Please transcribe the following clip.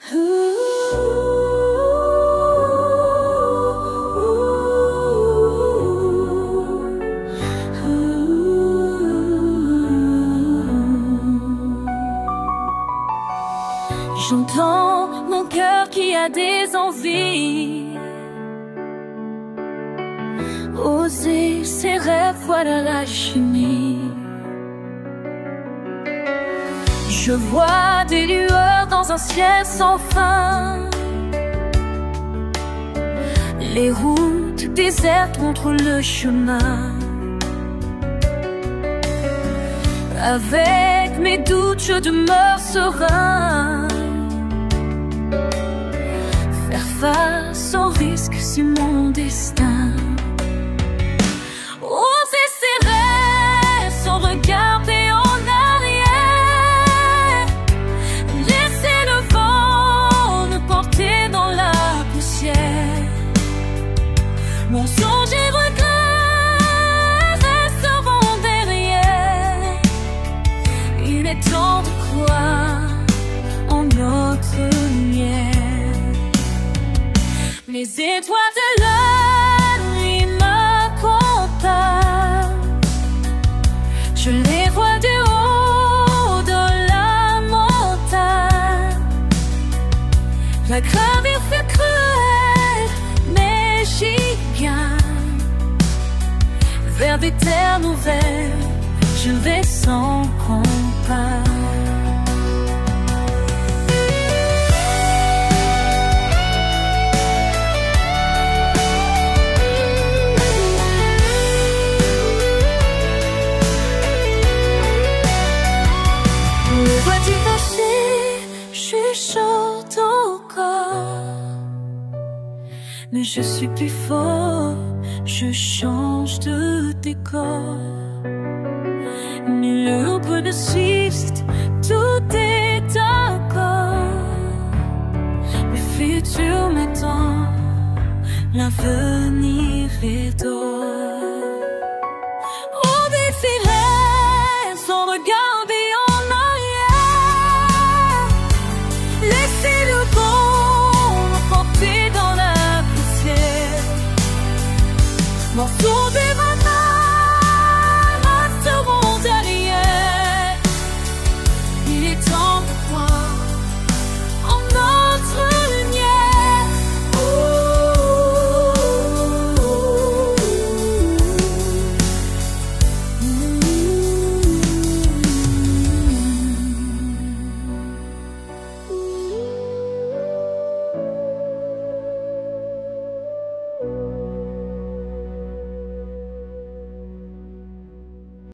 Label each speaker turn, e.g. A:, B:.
A: J'entends mon cœur qui a des envies. Oser ses rêves, voilà la chimie. Je vois des lueurs dans un ciel sans fin. Les routes désertes contre le chemin. Avec mes doutes, je demeure serein. Faire face au risque, c'est mon destin. Oser ses rêves sans regarder en arrière. Laisser le vent nous porter dans la poussière. Mensonges et regrets resteront derrière. Il est temps de croire en notre lumière. Les étoiles de la nuit m'accompagnent. Je les vois du haut de la montagne. La gravure fait cruelle, mais j'y gagne. Vers des terres nouvelles, je vais sans compas. Chuchote encore, mais je suis plus fort, je change de décor. Nul ne peut me suivre, tout est d'accord. Le futur m'attend, l'avenir est d'or. On défilerait sans regarder en arrière. Laissez le vent m'emporter dans la poussière. Morceau de